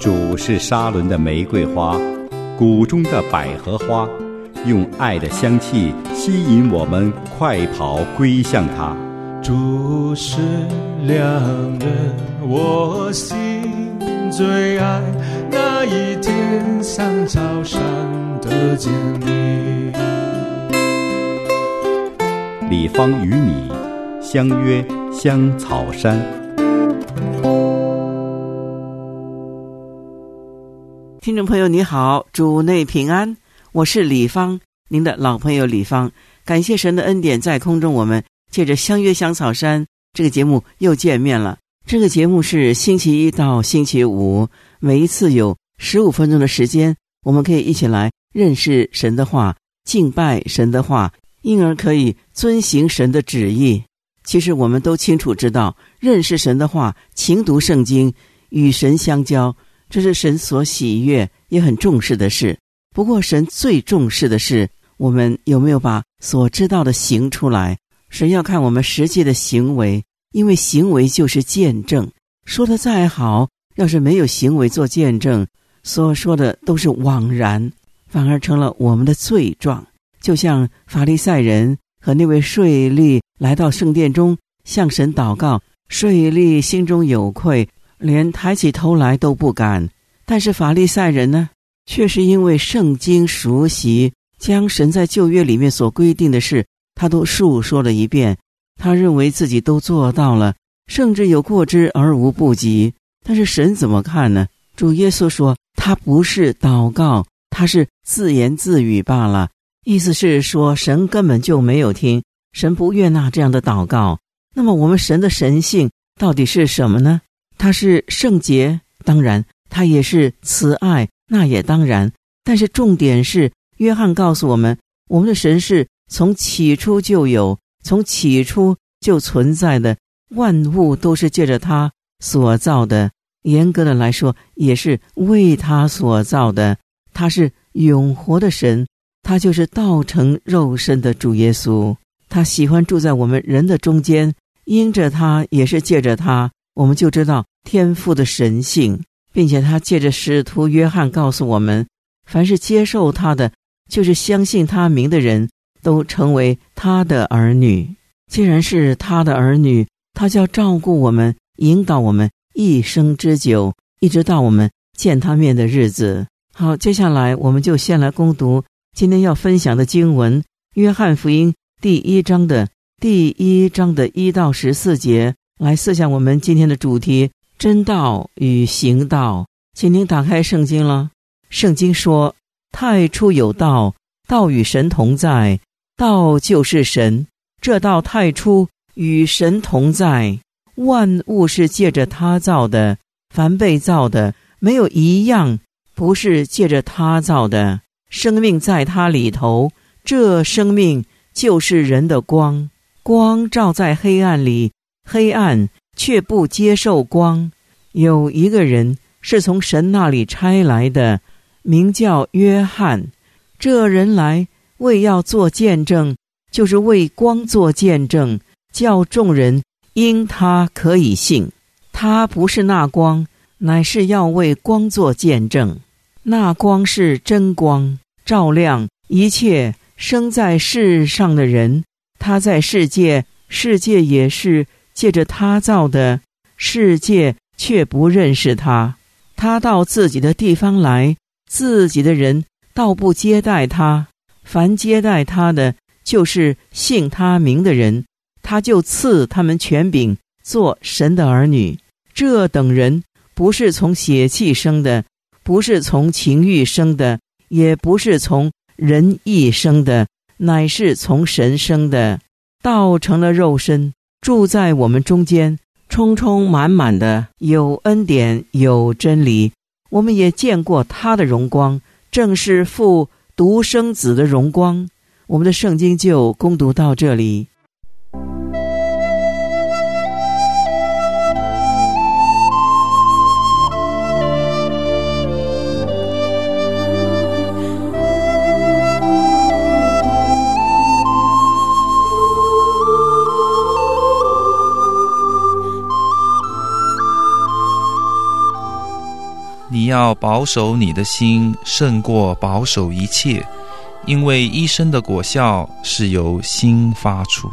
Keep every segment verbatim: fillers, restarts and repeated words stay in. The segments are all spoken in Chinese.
主是沙伦的玫瑰花，谷中的百合花，用爱的香气吸引我们快跑归向他。 主是良人，我心最爱，那一天像草上的坚立。 李芳与你相约香草山。 听众朋友你好，主内平安，我是李芳，您的老朋友李芳。感谢神的恩典，在空中我们借着相约香草山这个节目又见面了。这个节目是星期一到星期五，每一次有十五分钟的时间，我们可以一起来认识神的话，敬拜神的话，因而可以遵行神的旨意。其实我们都清楚知道，认识神的话，勤读圣经，与神相交，这是神所喜悦也很重视的事。不过神最重视的是我们有没有把所知道的行出来。神要看我们实际的行为，因为行为就是见证。说的再好，要是没有行为做见证，所说的都是枉然，反而成了我们的罪状。就像法利赛人和那位税吏来到圣殿中向神祷告，税吏心中有愧，连抬起头来都不敢。但是法利赛人呢，却是因为圣经熟悉，将神在旧约里面所规定的事他都述说了一遍，他认为自己都做到了，甚至有过之而无不及。但是神怎么看呢？主耶稣说他不是祷告，他是自言自语罢了。意思是说神根本就没有听，神不悦纳这样的祷告。那么我们神的神性到底是什么呢？他是圣洁，当然他也是慈爱，那也当然。但是重点是约翰告诉我们，我们的神是从起初就有，从起初就存在的，万物都是借着他所造的，严格的来说也是为他所造的。他是永活的神，他就是道成肉身的主耶稣。他喜欢住在我们人的中间，因着他也是借着他，我们就知道天父的神性，并且他借着使徒约翰告诉我们，凡是接受他的，就是相信他名的人，都成为他的儿女。既然是他的儿女，他就要照顾我们，引导我们一生之久，一直到我们见他面的日子。好，接下来我们就先来攻读今天要分享的经文，约翰福音第一章的第一章的一到十四节，来思想我们今天的主题，真道与行道。请您打开圣经了。圣经说，太初有道，道与神同在，道就是神，这道太初与神同在，万物是借着他造的，凡被造的没有一样不是借着他造的。生命在他里头，这生命就是人的光，光照在黑暗里，黑暗却不接受光。有一个人是从神那里差来的，名叫约翰。这人来为要做见证，就是为光做见证，叫众人因他可以信。他不是那光，乃是要为光做见证。那光是真光，照亮一切生在世上的人。他在世界，世界也是借着他造的，世界却不认识他。他到自己的地方来，自己的人倒不接待他。凡接待他的，就是信他名的人，他就赐他们权柄，做神的儿女。这等人不是从血气生的，不是从情欲生的，也不是从人意生的，乃是从神生的。道成了肉身，住在我们中间，充充满满的有恩典有真理。我们也见过他的荣光，正是父独生子的荣光。我们的圣经就攻读到这里。 你要保守你的心，胜过保守一切，因为一生的果效是由心发出。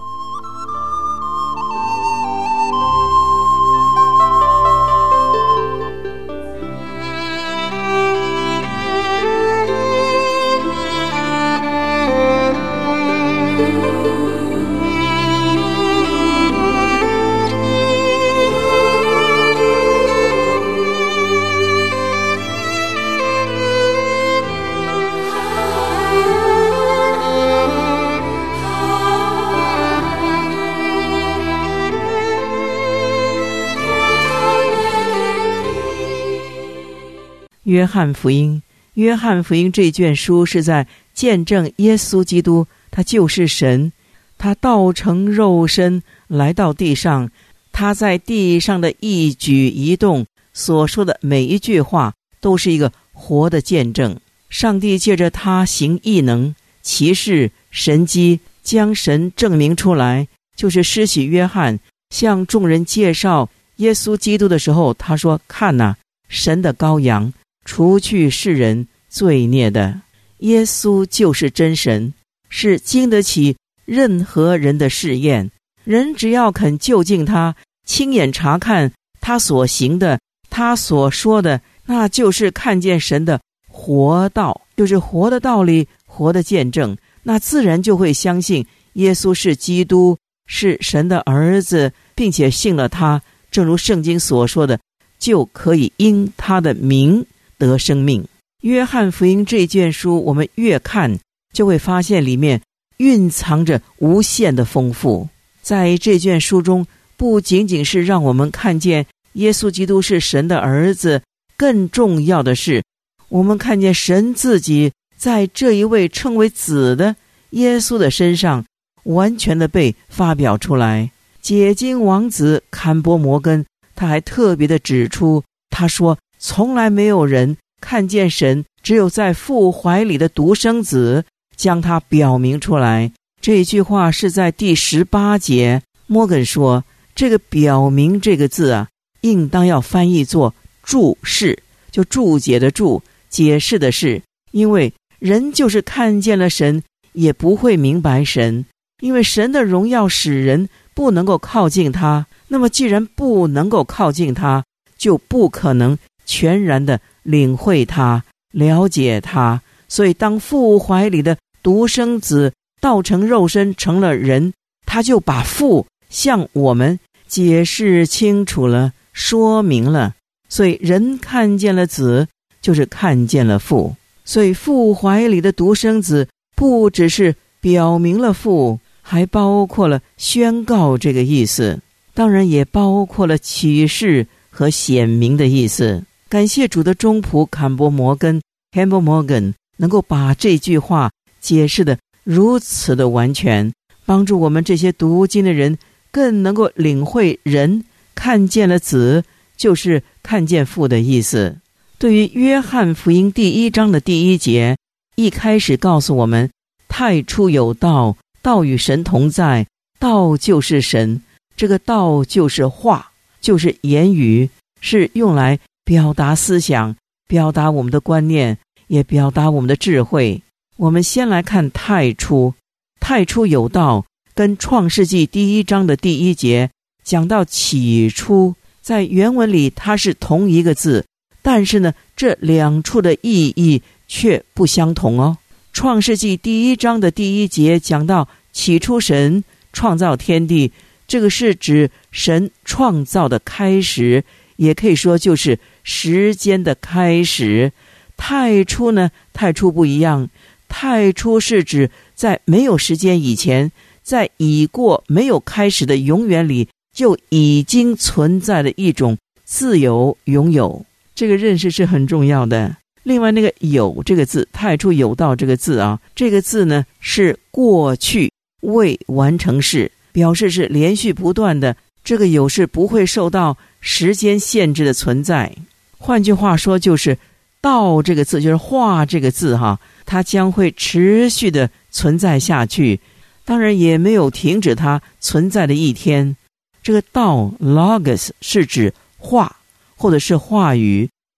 约翰福音，约翰福音这卷书是在见证耶稣基督，他就是神，他道成肉身来到地上，他在地上的一举一动，所说的每一句话都是一个活的见证。上帝借着他行异能、奇事、神迹，将神证明出来。就是施洗约翰向众人介绍耶稣基督的时候，他说：看哪，神的羔羊，除去世人罪孽的。耶稣就是真神，是经得起任何人的试验。人只要肯就近他，亲眼查看他所行的，他所说的，那就是看见神的活道，就是活的道理，活的见证，那自然就会相信耶稣是基督，是神的儿子，并且信了他，正如圣经所说的，就可以因他的名得生命。约翰福音这卷书，我们越看就会发现里面蕴藏着无限的丰富。在这卷书中，不仅仅是让我们看见耶稣基督是神的儿子，更重要的是我们看见神自己在这一位称为子的耶稣的身上完全的被发表出来。解经王子坎波摩根他还特别的指出，他说从来没有人看见神，只有在父怀里的独生子将他表明出来。这句话是在第十八节。摩根说，这个表明这个字啊，应当要翻译作注释，就注解的注，解释的是，因为人就是看见了神也不会明白神，因为神的荣耀使人不能够靠近他，那么既然不能够靠近他，就不可能全然的领会他，了解他。所以当父怀里的独生子道成肉身成了人，他就把父向我们解释清楚了，说明了。所以人看见了子，就是看见了父。所以父怀里的独生子不只是表明了父，还包括了宣告这个意思，当然也包括了启示和显明的意思。感谢主的中仆坎波摩根 Campbell Morgan 能够把这句话解释得如此的完全，帮助我们这些读经的人更能够领会人看见了子就是看见父的意思。对于约翰福音第一章的第一节，一开始告诉我们，太初有道，道与神同在，道就是神。这个道就是话，就是言语，是用来表达思想，表达我们的观念，也表达我们的智慧。我们先来看太初。太初有道跟创世纪第一章的第一节讲到起初，在原文里它是同一个字，但是呢，这两处的意义却不相同哦。创世纪第一章的第一节讲到起初神创造天地，这个是指神创造的开始，也可以说就是时间的开始。太初呢，太初不一样，太初是指在没有时间以前，在已过没有开始的永远里，就已经存在的一种自由拥有。这个认识是很重要的。另外那个有这个字，太初有道这个字啊，这个字呢是过去未完成式，表示是连续不断的，这个有是不会受到时间限制的存在。换句话说，就是道这个字，就是话这个字哈，它将会持续的存在下去，当然也没有停止它存在的一天。这个道 logos 是指话或者是话语，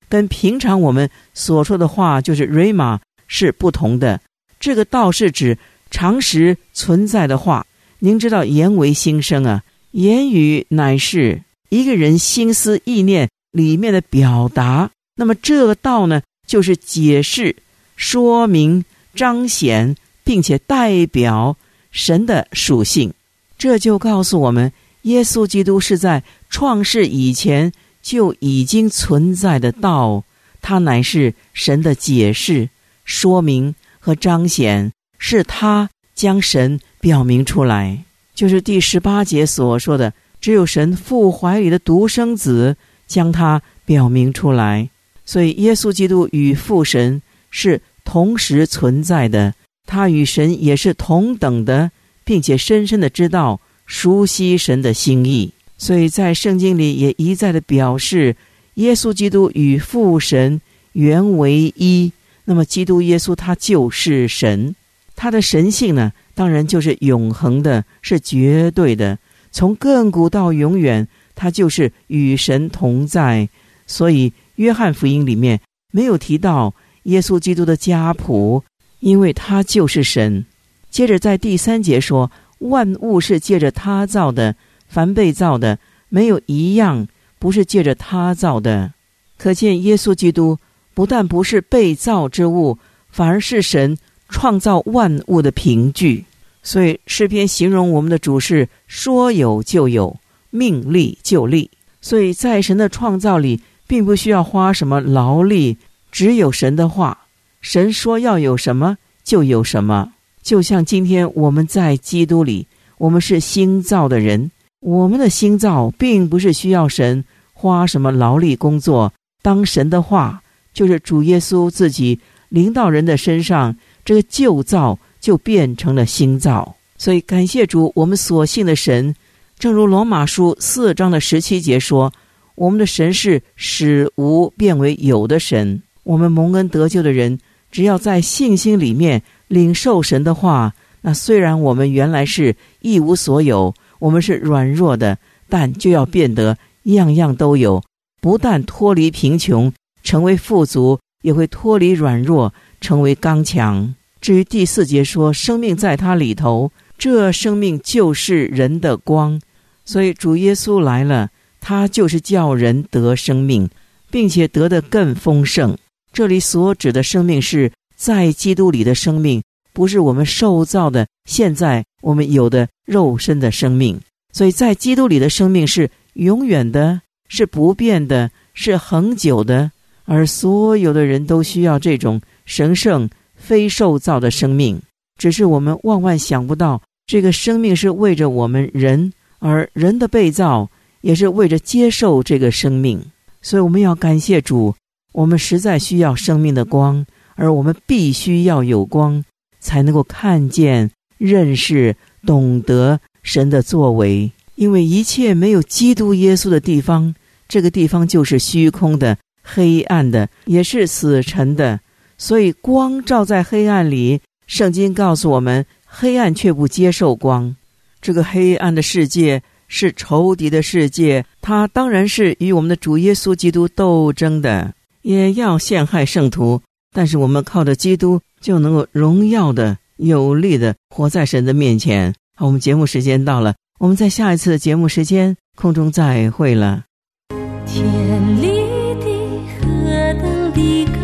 跟平常我们所说的话就是 Rhema 是不同的。这个道是指常时存在的话。您知道言为心声啊，言语乃是一个人心思意念里面的表达。那么这个道呢，就是解释、说明、彰显，并且代表神的属性。这就告诉我们，耶稣基督是在创世以前就已经存在的道，它乃是神的解释、说明和彰显，是他将神表明出来。就是第十八节所说的，只有神父怀里的独生子将他表明出来。所以耶稣基督与父神是同时存在的，他与神也是同等的，并且深深的知道熟悉神的心意。所以在圣经里也一再的表示，耶稣基督与父神原为一。那么基督耶稣他就是神，他的神性呢，当然就是永恒的，是绝对的，从亘古到永远，他就是与神同在。所以约翰福音里面没有提到耶稣基督的家谱，因为他就是神。接着在第三节说，万物是借着他造的，凡被造的没有一样不是借着他造的。可见耶稣基督不但不是被造之物，反而是神创造万物的凭据。所以诗篇形容我们的主是说有就有，命立就立。所以在神的创造里并不需要花什么劳力，只有神的话，神说要有什么就有什么。就像今天我们在基督里，我们是新造的人，我们的新造并不是需要神花什么劳力工作。当神的话，就是主耶稣自己临到人的身上，这个旧造就变成了新造。所以感谢主，我们所信的神，正如罗马书四章的十七节说，我们的神是使无变为有的神。我们蒙恩得救的人，只要在信心里面领受神的话，那虽然我们原来是一无所有，我们是软弱的，但就要变得样样都有，不但脱离贫穷成为富足，也会脱离软弱成为刚强。至于第四节说，生命在他里头，这生命就是人的光。所以主耶稣来了，他就是叫人得生命，并且得得更丰盛。这里所指的生命是在基督里的生命，不是我们受造的现在我们有的肉身的生命。所以在基督里的生命是永远的，是不变的，是恒久的。而所有的人都需要这种神圣非受造的生命，只是我们万万想不到，这个生命是为着我们人，而人的被造也是为着接受这个生命。所以我们要感谢主，我们实在需要生命的光，而我们必须要有光，才能够看见、认识、懂得神的作为。因为一切没有基督耶稣的地方，这个地方就是虚空的、黑暗的，也是死沉的。所以光照在黑暗里，圣经告诉我们，黑暗却不接受光。这个黑暗的世界是仇敌的世界，它当然是与我们的主耶稣基督斗争的，也要陷害圣徒。但是我们靠着基督就能够荣耀的、有力的活在神的面前。好，我们节目时间到了，我们在下一次的节目时间空中再会了。 天立地何等的高